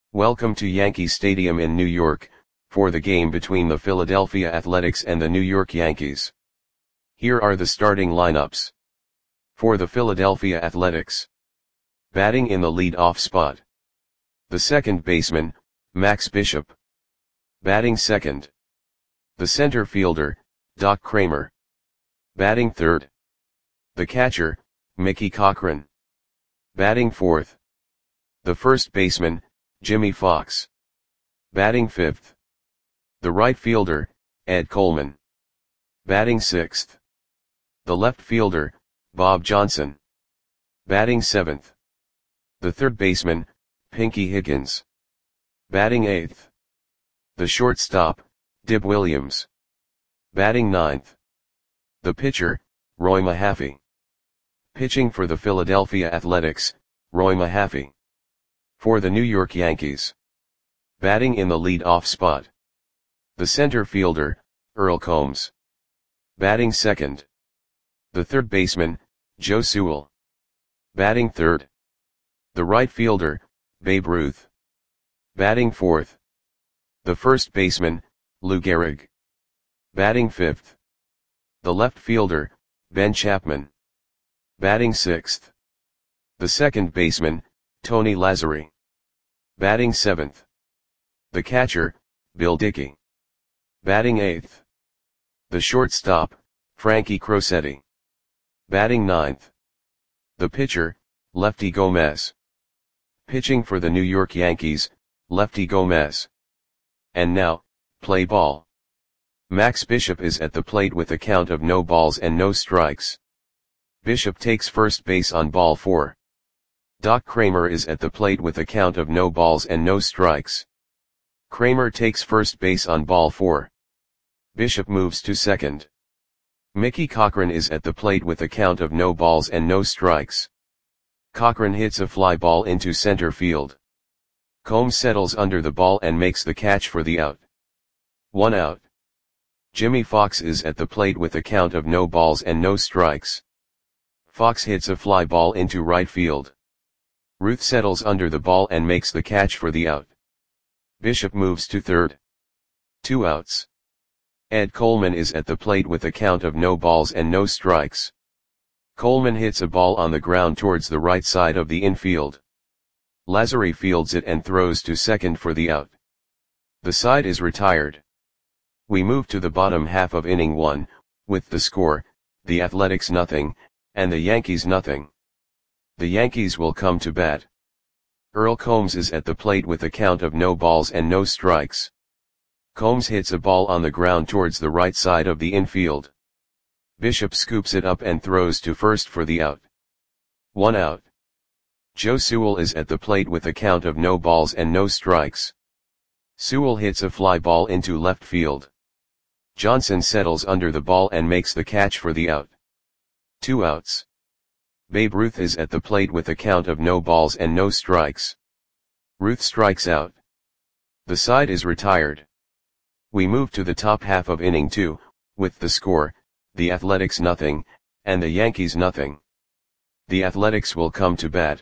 Welcome to Yankee Stadium in New York, for the game between the Philadelphia Athletics and the New York Yankees. Here are the starting lineups. For the Philadelphia Athletics. Batting in the lead-off spot. The second baseman, Max Bishop. Batting second. The center fielder, Doc Cramer. Batting third. The catcher, Mickey Cochrane. Batting fourth. The first baseman, Jimmie Foxx. Batting fifth. The right fielder, Ed Coleman. Batting sixth. The left fielder, Bob Johnson. Batting seventh. The third baseman, Pinky Higgins. Batting eighth. The shortstop, Dib Williams. Batting ninth. The pitcher, Roy Mahaffey. Pitching for the Philadelphia Athletics, Roy Mahaffey. For the New York Yankees. Batting in the lead-off spot. The center fielder, Earl Combs. Batting second. The third baseman, Joe Sewell. Batting third. The right fielder, Babe Ruth. Batting fourth. The first baseman, Lou Gehrig. Batting fifth. The left fielder, Ben Chapman. Batting sixth. The second baseman, Tony Lazzeri. Batting seventh. The catcher, Bill Dickey. Batting eighth. The shortstop, Frankie Crosetti. Batting ninth. The pitcher, Lefty Gomez. Pitching for the New York Yankees, Lefty Gomez. And now, play ball. Max Bishop is at the plate with a count of no balls and no strikes. Bishop takes first base on ball 4. Doc Cramer is at the plate with a count of no balls and no strikes. Cramer takes first base on ball 4. Bishop moves to second. Mickey Cochrane is at the plate with a count of no balls and no strikes. Cochrane hits a fly ball into center field. Combs settles under the ball and makes the catch for the out. 1 out. Jimmie Foxx is at the plate with a count of no balls and no strikes. Foxx hits a fly ball into right field. Ruth settles under the ball and makes the catch for the out. Bishop moves to third. 2 outs. Ed Coleman is at the plate with a count of no balls and no strikes. Coleman hits a ball on the ground towards the right side of the infield. Lazzeri fields it and throws to second for the out. The side is retired. We move to the bottom half of inning 1, with the score, the Athletics 0, and the Yankees 0. The Yankees will come to bat. Earl Combs is at the plate with a count of no balls and no strikes. Combs hits a ball on the ground towards the right side of the infield. Bishop scoops it up and throws to first for the out. 1 out. Joe Sewell is at the plate with a count of no balls and no strikes. Sewell hits a fly ball into left field. Johnson settles under the ball and makes the catch for the out. 2 outs. Babe Ruth is at the plate with a count of no balls and no strikes. Ruth strikes out. The side is retired. We move to the top half of inning 2, with the score, the Athletics 0, and the Yankees 0. The Athletics will come to bat.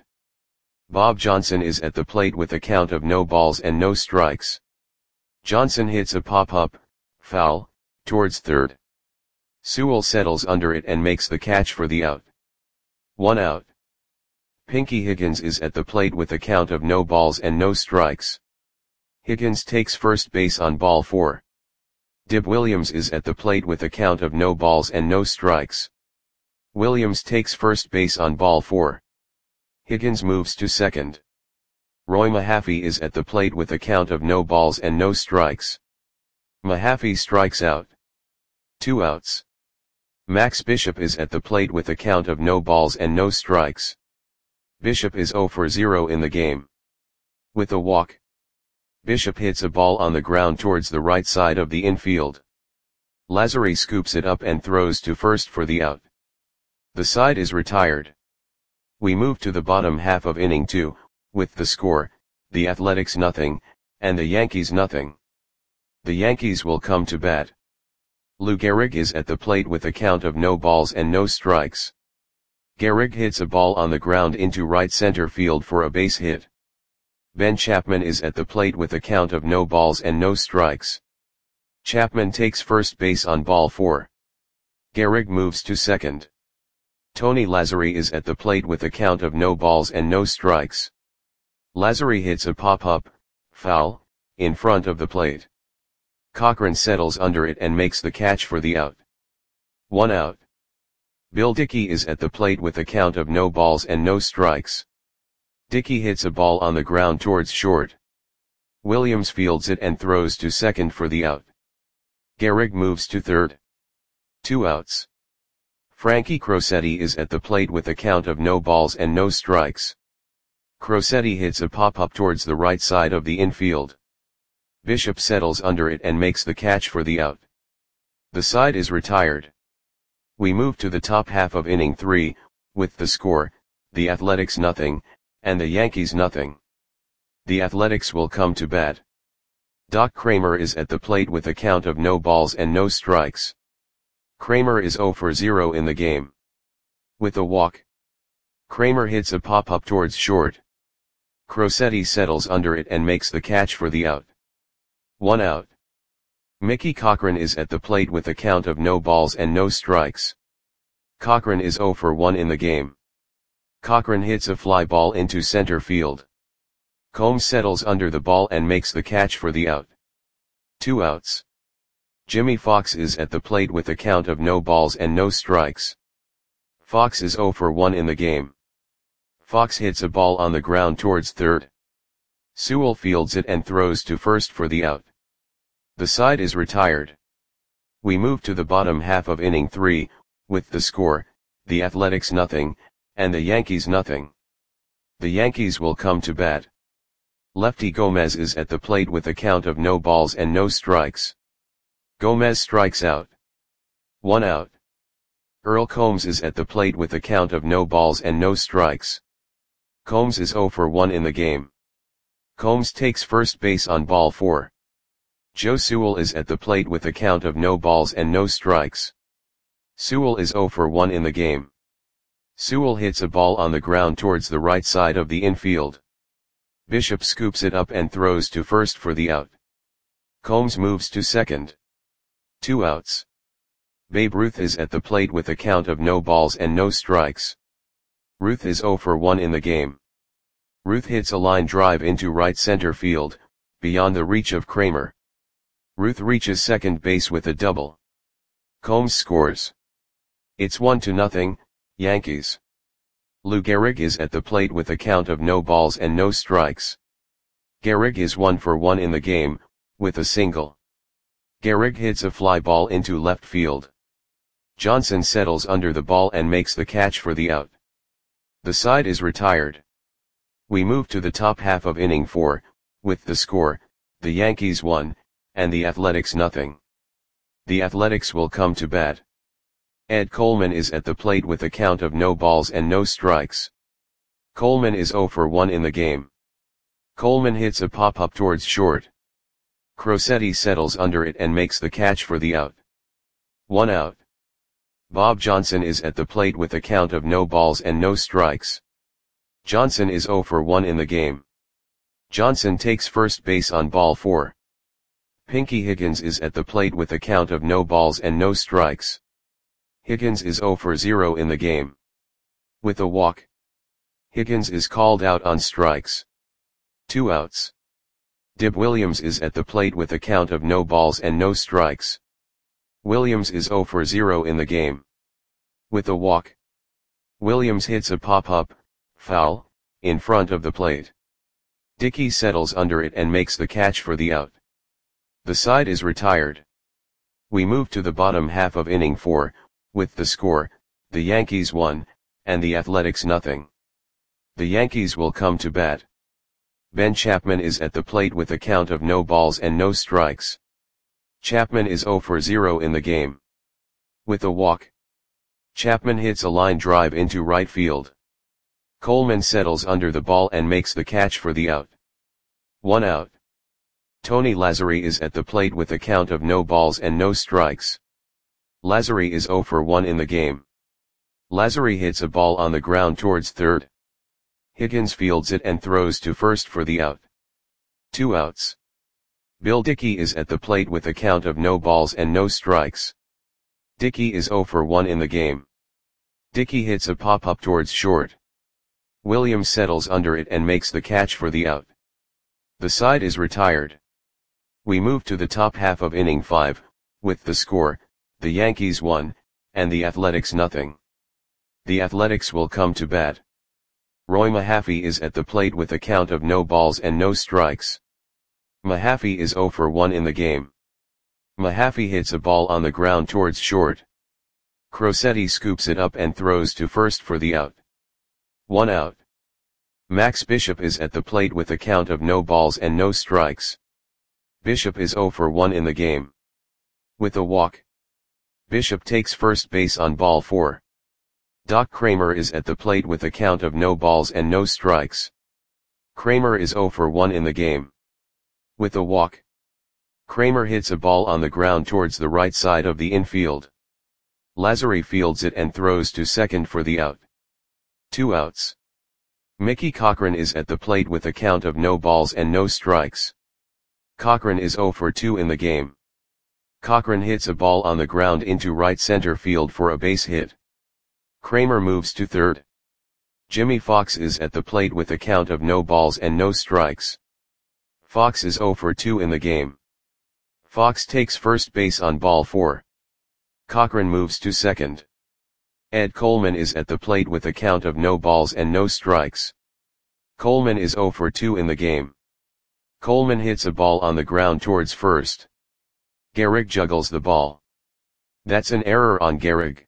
Bob Johnson is at the plate with a count of no balls and no strikes. Johnson hits a pop-up, foul, towards third. Sewell settles under it and makes the catch for the out. 1 out. Pinky Higgins is at the plate with a count of no balls and no strikes. Higgins takes first base on ball 4. Dib Williams is at the plate with a count of no balls and no strikes. Williams takes first base on ball 4. Higgins moves to second. Roy Mahaffey is at the plate with a count of no balls and no strikes. Mahaffey strikes out. 2 outs. Max Bishop is at the plate with a count of no balls and no strikes. Bishop is 0 for 0 in the game. With a walk. Bishop hits a ball on the ground towards the right side of the infield. Lazzeri scoops it up and throws to first for the out. The side is retired. We move to the bottom half of inning 2, with the score, the Athletics 0, and the Yankees 0. The Yankees will come to bat. Lou Gehrig is at the plate with a count of no balls and no strikes. Gehrig hits a ball on the ground into right center field for a base hit. Ben Chapman is at the plate with a count of no balls and no strikes. Chapman takes first base on ball 4. Gehrig moves to second. Tony Lazzeri is at the plate with a count of no balls and no strikes. Lazzeri hits a pop-up, foul, in front of the plate. Cochran settles under it and makes the catch for the out. 1 out. Bill Dickey is at the plate with a count of no balls and no strikes. Dickey hits a ball on the ground towards short. Williams fields it and throws to second for the out. Gehrig moves to third. 2 outs. Frankie Crosetti is at the plate with a count of no balls and no strikes. Crosetti hits a pop-up towards the right side of the infield. Bishop settles under it and makes the catch for the out. The side is retired. We move to the top half of inning 3, with the score, the Athletics 0, and the Yankees 0. The Athletics will come to bat. Doc Kramer is at the plate with a count of no balls and no strikes. Kramer is 0 for 0 in the game. With a walk. Kramer hits a pop-up towards short. Crosetti settles under it and makes the catch for the out. 1 out. Mickey Cochran is at the plate with a count of no balls and no strikes. Cochran is 0 for 1 in the game. Cochran hits a fly ball into center field. Combs settles under the ball and makes the catch for the out. 2 outs. Jimmy Fox is at the plate with a count of no balls and no strikes. Fox is 0 for 1 in the game. Fox hits a ball on the ground towards third. Sewell fields it and throws to first for the out. The side is retired. We move to the bottom half of inning 3, with the score, the Athletics 0, and the Yankees 0. The Yankees will come to bat. Lefty Gomez is at the plate with a count of no balls and no strikes. Gomez strikes out. 1 out. Earl Combs is at the plate with a count of no balls and no strikes. Combs is 0 for 1 in the game. Combs takes first base on ball 4. Joe Sewell is at the plate with a count of no balls and no strikes. Sewell is 0 for 1 in the game. Sewell hits a ball on the ground towards the right side of the infield. Bishop scoops it up and throws to first for the out. Combs moves to second. 2 outs. Babe Ruth is at the plate with a count of no balls and no strikes. Ruth is 0 for 1 in the game. Ruth hits a line drive into right center field, beyond the reach of Kramer. Ruth reaches second base with a double. Combs scores. It's 1-0, Yankees. Lou Gehrig is at the plate with a count of no balls and no strikes. Gehrig is 1 for 1 in the game, with a single. Gehrig hits a fly ball into left field. Johnson settles under the ball and makes the catch for the out. The side is retired. We move to the top half of inning 4, with the score, the Yankees 1, and the Athletics 0. The Athletics will come to bat. Ed Coleman is at the plate with a count of no balls and no strikes. Coleman is 0 for 1 in the game. Coleman hits a pop-up towards short. Crosetti settles under it and makes the catch for the out. 1 out. Bob Johnson is at the plate with a count of no balls and no strikes. Johnson is 0 for 1 in the game. Johnson takes first base on ball 4. Pinky Higgins is at the plate with a count of no balls and no strikes. Higgins is 0 for 0 in the game. With a walk. Higgins is called out on strikes. 2 outs. Dib Williams is at the plate with a count of no balls and no strikes. Williams is 0 for 0 in the game. With a walk. Williams hits a pop-up, foul, in front of the plate. Dickey settles under it and makes the catch for the out. The side is retired. We move to the bottom half of inning 4, with the score, the Yankees 1, and the Athletics 0. The Yankees will come to bat. Ben Chapman is at the plate with a count of no balls and no strikes. Chapman is 0 for 0 in the game. With a walk. Chapman hits a line drive into right field. Coleman settles under the ball and makes the catch for the out. 1 out. Tony Lazzeri is at the plate with a count of no balls and no strikes. Lazzeri is 0 for 1 in the game. Lazzeri hits a ball on the ground towards third. Higgins fields it and throws to first for the out. 2 outs. Bill Dickey is at the plate with a count of no balls and no strikes. Dickey is 0 for 1 in the game. Dickey hits a pop-up towards short. Williams settles under it and makes the catch for the out. The side is retired. We move to the top half of inning 5, with the score, the Yankees 1, and the Athletics 0. The Athletics will come to bat. Roy Mahaffey is at the plate with a count of no balls and no strikes. Mahaffey is 0 for 1 in the game. Mahaffey hits a ball on the ground towards short. Crosetti scoops it up and throws to first for the out. 1 out. Max Bishop is at the plate with a count of no balls and no strikes. Bishop is 0 for 1 in the game. With a walk, Bishop takes first base on ball 4. Doc Kramer is at the plate with a count of no balls and no strikes. Kramer is 0 for 1 in the game. With a walk, Kramer hits a ball on the ground towards the right side of the infield. Lazzari fields it and throws to second for the out. 2 outs. Mickey Cochrane is at the plate with a count of no balls and no strikes. Cochrane is 0 for 2 in the game. Cochrane hits a ball on the ground into right center field for a base hit. Kramer moves to third. Jimmy Fox is at the plate with a count of no balls and no strikes. Fox is 0 for 2 in the game. Fox takes first base on ball 4. Cochrane moves to second. Ed Coleman is at the plate with a count of no balls and no strikes. Coleman is 0 for 2 in the game. Coleman hits a ball on the ground towards first. Gehrig juggles the ball. That's an error on Gehrig.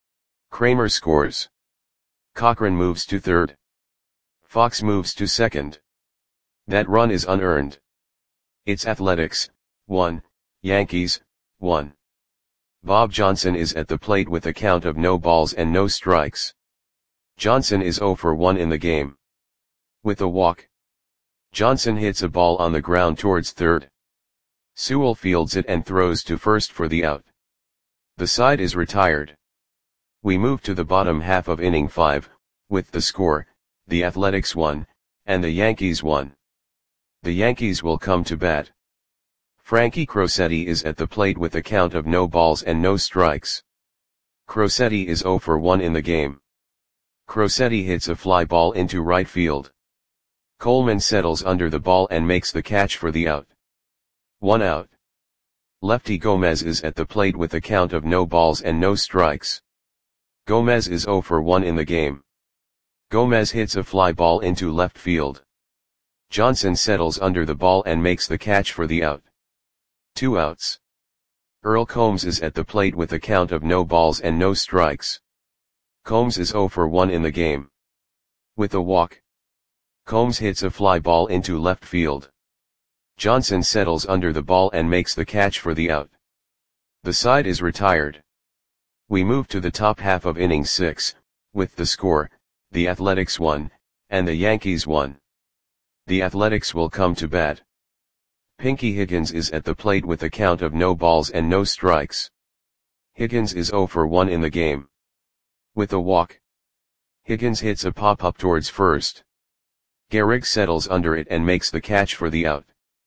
Kramer scores. Cochrane moves to third. Fox moves to second. That run is unearned. It's Athletics 1, Yankees 1. Bob Johnson is at the plate with a count of no balls and no strikes. Johnson is 0 for 1 in the game. With a walk, Johnson hits a ball on the ground towards third. Sewell fields it and throws to first for the out. The side is retired. We move to the bottom half of inning 5, with the score, the Athletics 1, and the Yankees 1. The Yankees will come to bat. Frankie Crosetti is at the plate with a count of no balls and no strikes. Crosetti is 0 for 1 in the game. Crosetti hits a fly ball into right field. Coleman settles under the ball and makes the catch for the out. 1 out. Lefty Gomez is at the plate with a count of no balls and no strikes. Gomez is 0 for 1 in the game. Gomez hits a fly ball into left field. Johnson settles under the ball and makes the catch for the out. 2 outs. Earl Combs is at the plate with a count of no balls and no strikes. Combs is 0 for 1 in the game. With a walk, Combs hits a fly ball into left field. Johnson settles under the ball and makes the catch for the out. The side is retired. We move to the top half of inning 6, with the score, the Athletics 1, and the Yankees 1. The Athletics will come to bat. Pinky Higgins is at the plate with a count of no balls and no strikes. Higgins is 0 for 1 in the game. With a walk, Higgins hits a pop-up towards first. Gehrig settles under it and makes the catch for the out.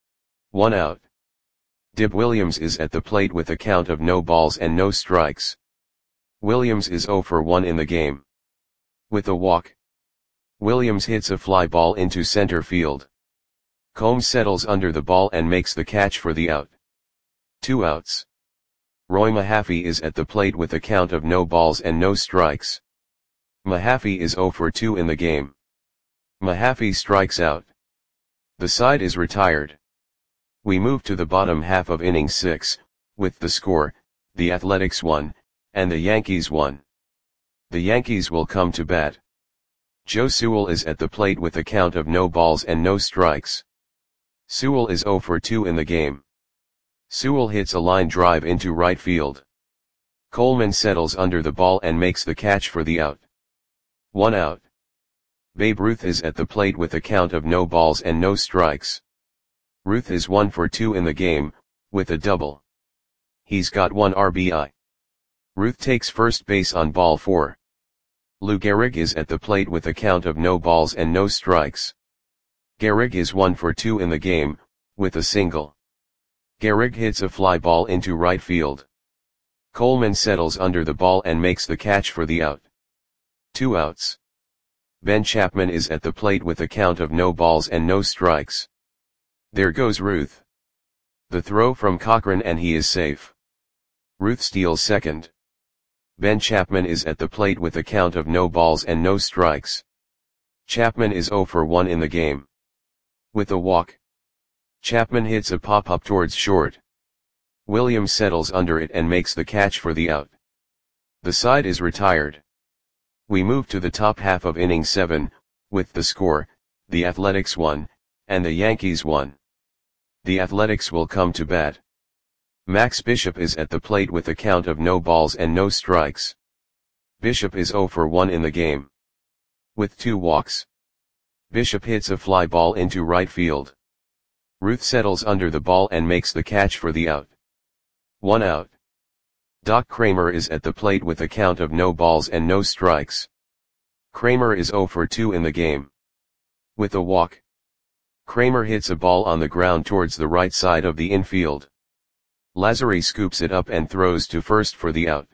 1 out. Dib Williams is at the plate with a count of no balls and no strikes. Williams is 0 for 1 in the game. With a walk, Williams hits a fly ball into center field. Combs settles under the ball and makes the catch for the out. 2 outs. Roy Mahaffey is at the plate with a count of no balls and no strikes. Mahaffey is 0 for 2 in the game. Mahaffey strikes out. The side is retired. We move to the bottom half of inning 6, with the score, the Athletics 1, and the Yankees 1. The Yankees will come to bat. Joe Sewell is at the plate with a count of no balls and no strikes. Sewell is 0 for 2 in the game. Sewell hits a line drive into right field. Coleman settles under the ball and makes the catch for the out. 1 out. Babe Ruth is at the plate with a count of no balls and no strikes. Ruth is 1 for 2 in the game, with a double. He's got 1 RBI. Ruth takes first base on ball 4. Lou Gehrig is at the plate with a count of no balls and no strikes. Gehrig is 1 for 2 in the game, with a single. Gehrig hits a fly ball into right field. Coleman settles under the ball and makes the catch for the out. 2 outs. Ben Chapman is at the plate with a count of no balls and no strikes. There goes Ruth. The throw from Cochran and he is safe. Ruth steals second. Ben Chapman is at the plate with a count of no balls and no strikes. Chapman is 0 for 1 in the game. With a walk. Chapman hits a pop-up towards short. Williams settles under it and makes the catch for the out. The side is retired. We move to the top half of inning 7, with the score, the Athletics 1, and the Yankees 1. The Athletics will come to bat. Max Bishop is at the plate with a count of no balls and no strikes. Bishop is 0 for 1 in the game. With 2 walks. Bishop hits a fly ball into right field. Ruth settles under the ball and makes the catch for the out. 1 out. Doc Kramer is at the plate with a count of no balls and no strikes. Kramer is 0 for 2 in the game. With a walk. Kramer hits a ball on the ground towards the right side of the infield. Lazary scoops it up and throws to first for the out.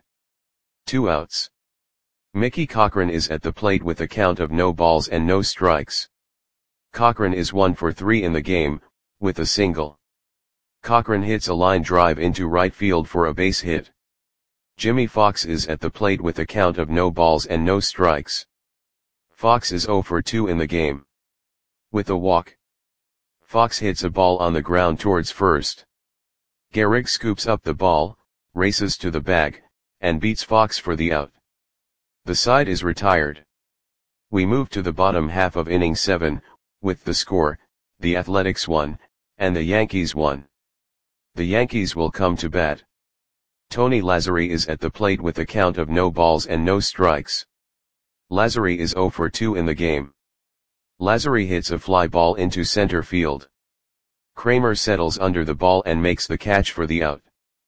2 outs. Mickey Cochran is at the plate with a count of no balls and no strikes. Cochran is 1 for 3 in the game, with a single. Cochran hits a line drive into right field for a base hit. Jimmy Fox is at the plate with a count of no balls and no strikes. Fox is 0 for 2 in the game. With a walk. Fox hits a ball on the ground towards first. Gehrig scoops up the ball, races to the bag, and beats Fox for the out. The side is retired. We move to the bottom half of inning 7, with the score, the Athletics 1, and the Yankees 1. The Yankees will come to bat. Tony Lazary is at the plate with a count of no balls and no strikes. Lazary is 0 for 2 in the game. Lazary hits a fly ball into center field. Kramer settles under the ball and makes the catch for the out.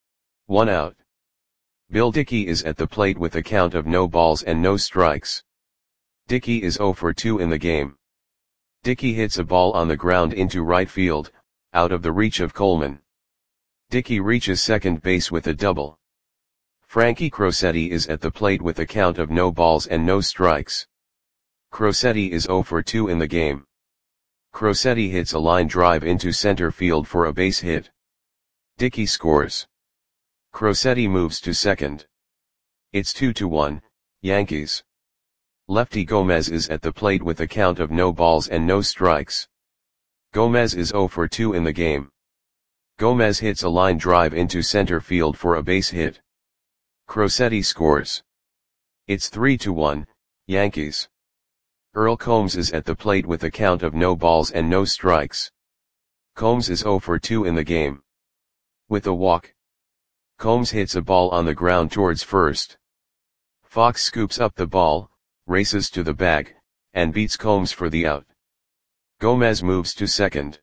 1 out. Bill Dickey is at the plate with a count of no balls and no strikes. Dickey is 0 for 2 in the game. Dickey hits a ball on the ground into right field, out of the reach of Coleman. Dickey reaches second base with a double. Frankie Crosetti is at the plate with a count of no balls and no strikes. Crosetti is 0 for 2 in the game. Crosetti hits a line drive into center field for a base hit. Dickey scores. Crosetti moves to second. It's 2-1, Yankees. Lefty Gomez is at the plate with a count of no balls and no strikes. Gomez is 0 for 2 in the game. Gomez hits a line drive into center field for a base hit. Crosetti scores. It's 3-1, Yankees. Earl Combs is at the plate with a count of no balls and no strikes. Combs is 0 for 2 in the game. With a walk. Combs hits a ball on the ground towards first. Fox scoops up the ball, races to the bag, and beats Combs for the out. Gomez moves to second.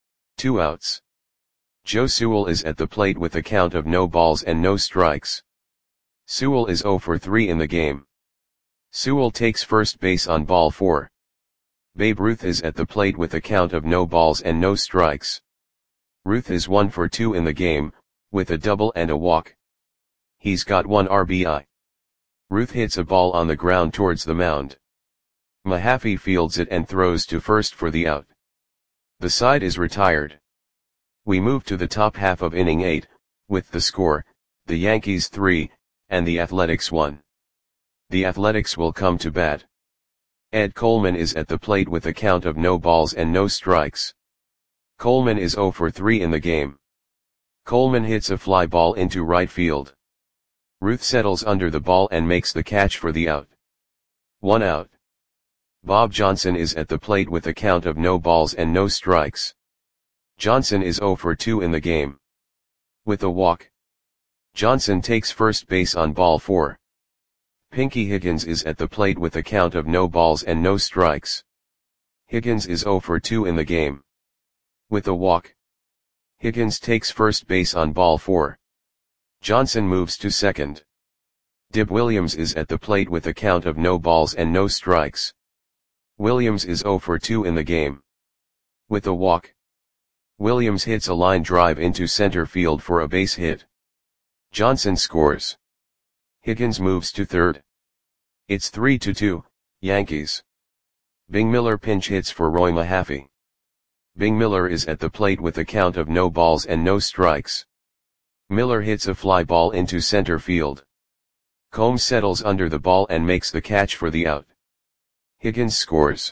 2 outs. Joe Sewell is at the plate with a count of no balls and no strikes. Sewell is 0 for 3 in the game. Sewell takes first base on ball 4. Babe Ruth is at the plate with a count of no balls and no strikes. Ruth is 1 for 2 in the game, with a double and a walk. He's got 1 RBI. Ruth hits a ball on the ground towards the mound. Mahaffey fields it and throws to first for the out. The side is retired. We move to the top half of inning 8, with the score, the Yankees 3, and the Athletics 1. The Athletics will come to bat. Ed Coleman is at the plate with a count of no balls and no strikes. Coleman is 0 for 3 in the game. Coleman hits a fly ball into right field. Ruth settles under the ball and makes the catch for the out. 1 out. Bob Johnson is at the plate with a count of no balls and no strikes. Johnson is 0 for 2 in the game. With a walk. Johnson takes first base on ball 4. Pinky Higgins is at the plate with a count of no balls and no strikes. Higgins is 0 for 2 in the game. With a walk. Higgins takes first base on ball 4. Johnson moves to second. Dib Williams is at the plate with a count of no balls and no strikes. Williams is 0 for 2 in the game. With a walk. Williams hits a line drive into center field for a base hit. Johnson scores. Higgins moves to third. It's 3-2, Yankees. Bing Miller pinch hits for Roy Mahaffey. Bing Miller is at the plate with a count of no balls and no strikes. Miller hits a fly ball into center field. Combs settles under the ball and makes the catch for the out. Higgins scores.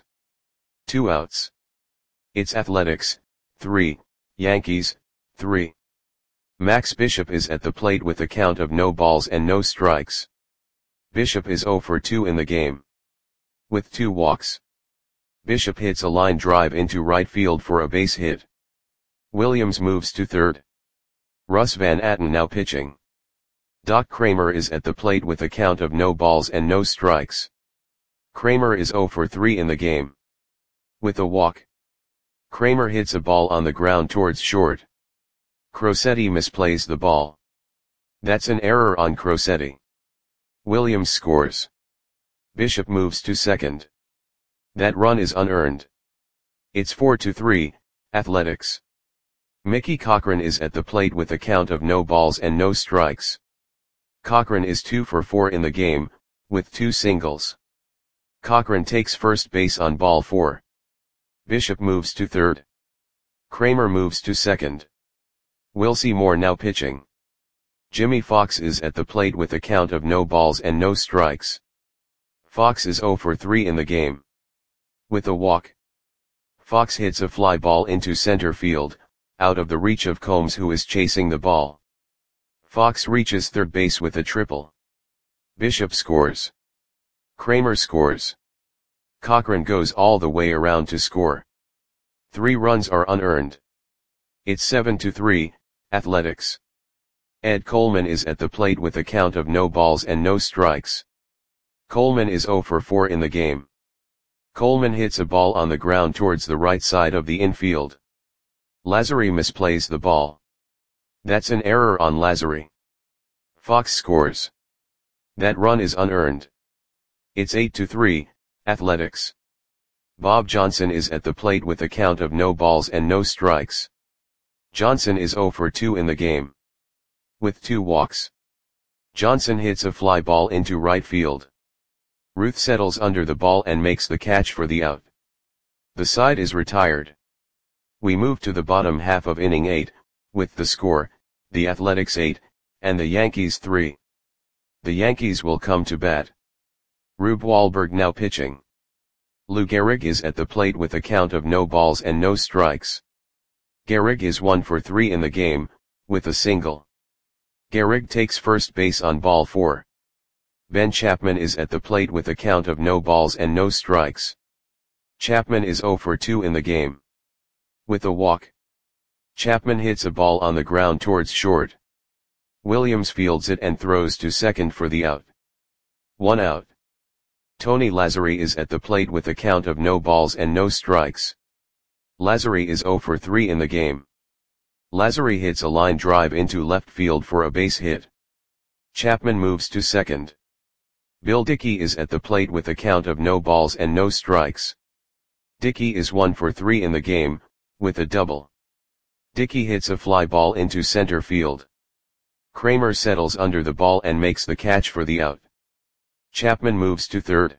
2 outs. It's Athletics, 3, Yankees, 3. Max Bishop is at the plate with a count of no balls and no strikes. Bishop is 0 for 2 in the game. With 2 walks. Bishop hits a line drive into right field for a base hit. Williams moves to third. Russ Van Atten now pitching. Doc Kramer is at the plate with a count of no balls and no strikes. Kramer is 0 for 3 in the game. With a walk. Kramer hits a ball on the ground towards short. Crosetti misplays the ball. That's an error on Crosetti. Williams scores. Bishop moves to second. That run is unearned. It's 4-3, Athletics. Mickey Cochrane is at the plate with a count of no balls and no strikes. Cochrane is 2 for 4 in the game, with 2 singles. Cochrane takes first base on ball 4. Bishop moves to third. Kramer moves to second. Wilcie Moore now pitching. Jimmy Fox is at the plate with a count of no balls and no strikes. Fox is 0 for 3 in the game. With a walk. Fox hits a fly ball into center field, out of the reach of Combs who is chasing the ball. Fox reaches third base with a triple. Bishop scores. Kramer scores. Cochrane goes all the way around to score. 3 runs are unearned. It's 7-3, Athletics. Ed Coleman is at the plate with a count of no balls and no strikes. Coleman is 0 for 4 in the game. Coleman hits a ball on the ground towards the right side of the infield. Lazary misplays the ball. That's an error on Lazary. Fox scores. That run is unearned. It's 8-3, Athletics. Bob Johnson is at the plate with a count of no balls and no strikes. Johnson is 0 for 2 in the game. With 2 walks. Johnson hits a fly ball into right field. Ruth settles under the ball and makes the catch for the out. The side is retired. We move to the bottom half of inning 8, with the score, the Athletics 8, and the Yankees 3. The Yankees will come to bat. Rube Wahlberg now pitching. Lou Gehrig is at the plate with a count of no balls and no strikes. Gehrig is 1 for 3 in the game, with a single. Gehrig takes first base on ball 4. Ben Chapman is at the plate with a count of no balls and no strikes. Chapman is 0 for 2 in the game. With a walk. Chapman hits a ball on the ground towards short. Williams fields it and throws to second for the out. 1 out. Tony Lazary is at the plate with a count of no balls and no strikes. Lazary is 0 for 3 in the game. Lazary hits a line drive into left field for a base hit. Chapman moves to second. Bill Dickey is at the plate with a count of no balls and no strikes. Dickey is 1 for 3 in the game, with a double. Dickey hits a fly ball into center field. Kramer settles under the ball and makes the catch for the out. Chapman moves to third.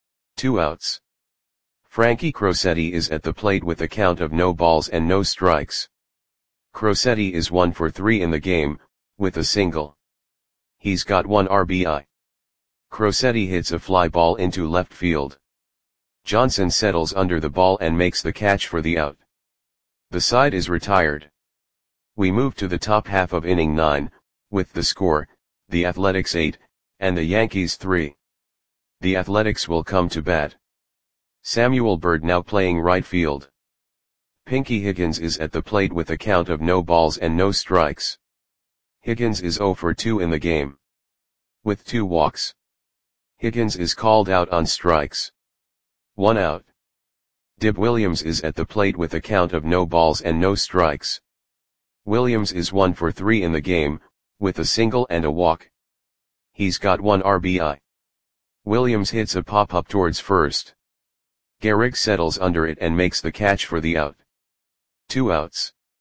2 outs. Frankie Crosetti is at the plate with a count of no balls and no strikes. Crosetti is 1 for 3 in the game, with a single. He's got 1 RBI. Crosetti hits a fly ball into left field. Johnson settles under the ball and makes the catch for the out. The side is retired. We move to the top half of inning 9, with the score, the Athletics 8, and the Yankees 3. The Athletics will come to bat. Samuel Bird now playing right field. Pinky Higgins is at the plate with a count of no balls and no strikes. Higgins is 0 for 2 in the game. With 2 walks. Higgins is called out on strikes. 1 out. Dib Williams is at the plate with a count of no balls and no strikes. Williams is 1 for 3 in the game, with a single and a walk. He's got 1 RBI. Williams hits a pop-up towards first. Gehrig settles under it and makes the catch for the out. 2 outs.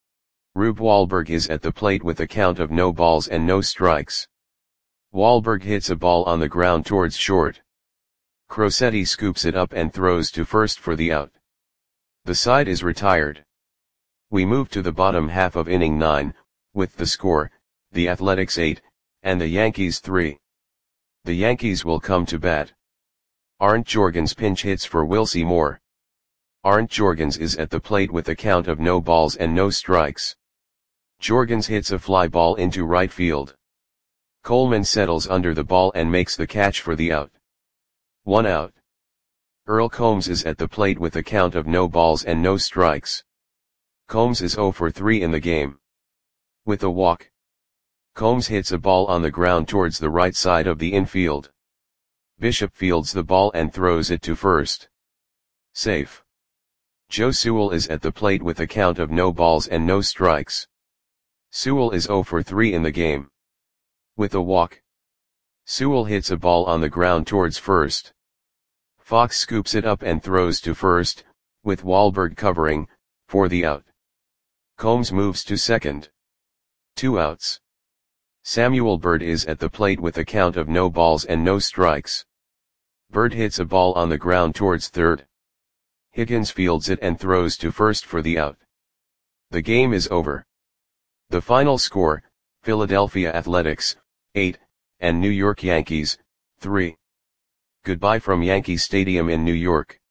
Rube Wahlberg is at the plate with a count of no balls and no strikes. Wahlberg hits a ball on the ground towards short. Crosetti scoops it up and throws to first for the out. The side is retired. We move to the bottom half of inning 9, with the score, the Athletics 8, and the Yankees 3. The Yankees will come to bat. Arndt Jorgens pinch hits for Wilcie Moore. Arndt Jorgens is at the plate with a count of no balls and no strikes. Jorgens hits a fly ball into right field. Coleman settles under the ball and makes the catch for the out. 1 out. Earl Combs is at the plate with a count of no balls and no strikes. Combs is 0 for 3 in the game. With a walk, Combs hits a ball on the ground towards the right side of the infield. Bishop fields the ball and throws it to first. Safe. Joe Sewell is at the plate with a count of no balls and no strikes. Sewell is 0 for 3 in the game. With a walk, Sewell hits a ball on the ground towards first. Fox scoops it up and throws to first, with Wahlberg covering, for the out. Combs moves to second. 2 outs. Samuel Bird is at the plate with a count of no balls and no strikes. Bird hits a ball on the ground towards third. Higgins fields it and throws to first for the out. The game is over. The final score, Philadelphia Athletics, 8, and New York Yankees, 3. Goodbye from Yankee Stadium in New York.